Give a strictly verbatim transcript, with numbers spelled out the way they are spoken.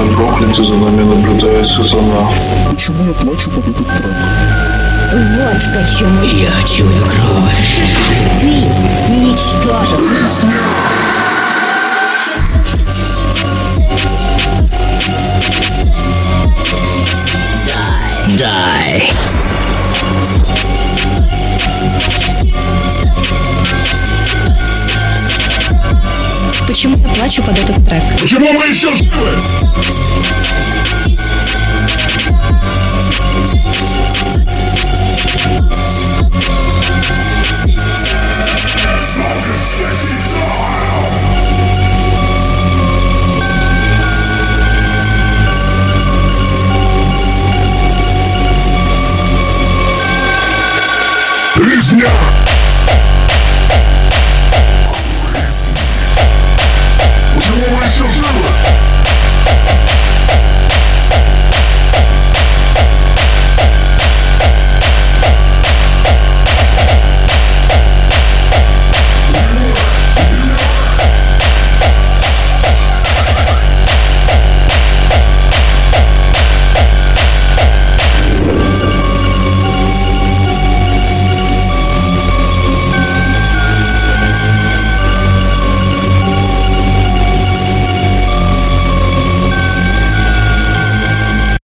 прокляты, за нами наблюдает сатана. Почему я плачу под этот трек? Вот почему. Я чую кровь. Ты ничтожество. Дай. Почему я плачу под этот трек? Почему мы еще живы?